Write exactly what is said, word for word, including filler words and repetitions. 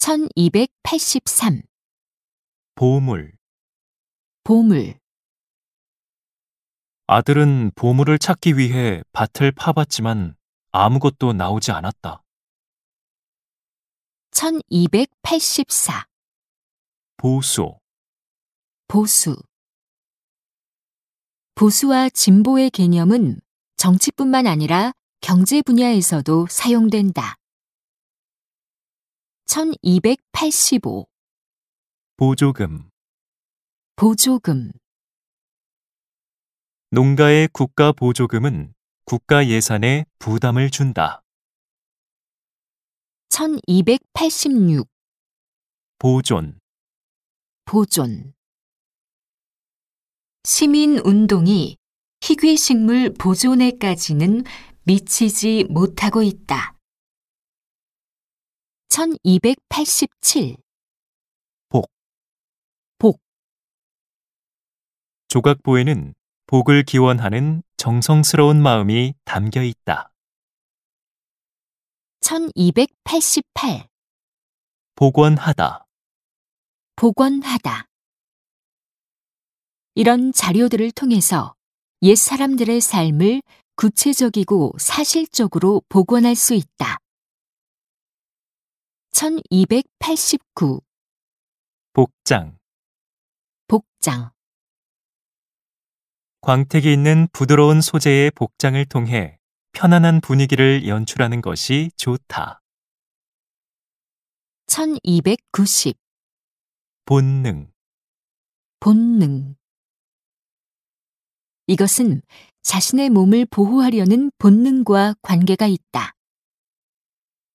천이백팔십삼. 보물. 보물. 아들은 보물을 찾기 위해 밭을 파봤지만 아무것도 나오지 않았다. 천이백팔십사. 보수. 보수. 보수와 진보의 개념은 정치뿐만 아니라 경제 분야에서도 사용된다. 천이백팔십오. 보조금. 보조금. 농가의 국가 보조금은 국가 예산에 부담을 준다. 천이백팔십육. 보존. 보존. 시민운동이 희귀식물 보존에까지는 미치지 못하고 있다. 천이백팔십칠. 복. 복. 조각보에는 복을 기원하는 정성스러운 마음이 담겨 있다. 천이백팔십팔. 복원하다. 복원하다. 이런 자료들을 통해서 옛 사람들의 삶을 구체적이고 사실적으로 복원할 수 있다. 천이백팔십구. 복장. 복장. 광택이 있는 부드러운 소재의 복장을 통해 편안한 분위기를 연출하는 것이 좋다. 천이백구십. 본능. 본능. 이것은 자신의 몸을 보호하려는 본능과 관계가 있다.